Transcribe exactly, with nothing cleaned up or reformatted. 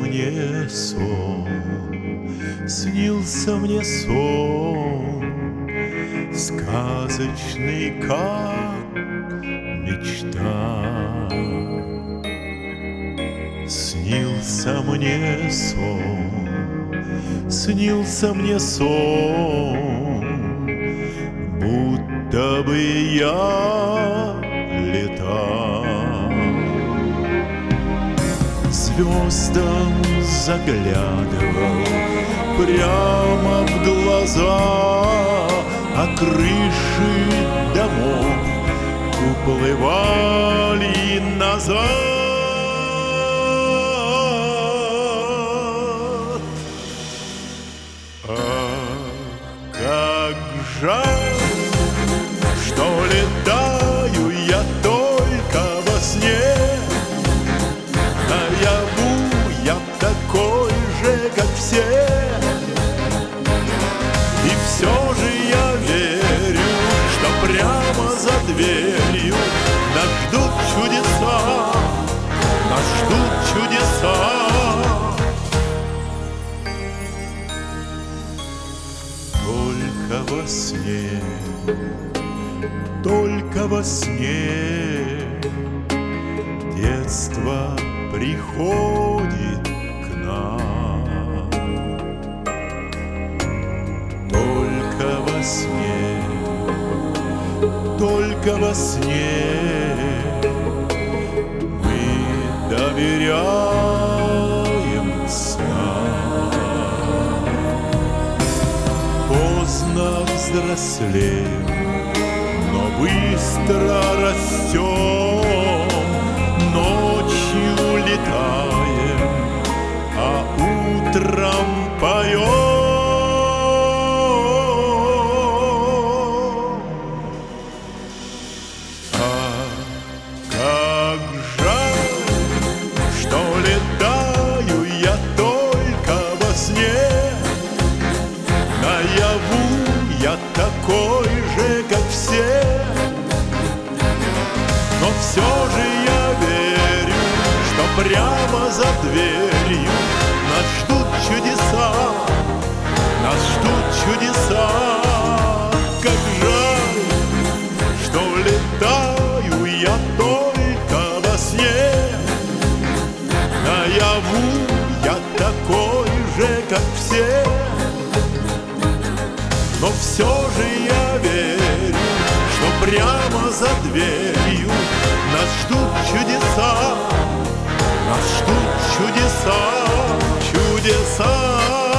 мне сон, снился мне сон, сказочный, как мечта. Снился мне сон, снился мне сон, будто бы я летал, звездам заглядывал прямо в глаза, а крыши домов уплывали назад. Ах, как жаль, что летаю я только во сне. Наяву я такой же, как все, и все же я верю, что прямо за дверью нас ждут чудеса, нас ждут чудеса. Только во сне, только во сне детство приходит к нам. Только во сне, только во сне мы доверяем снам. Поздно взрослеем, но быстро растем, ночью летаем, а утром поем. Ах, как жаль, что летаю я только во сне. Наяву я такой же, как все, но все же я верю, что прямо за дверью нас ждут чудеса, нас ждут чудеса. Как жаль, что летаю я только во сне. Наяву я такой же, как все, но все же я верю, что прямо за дверью нас ждут чудеса, нас ждут чудеса, чудеса.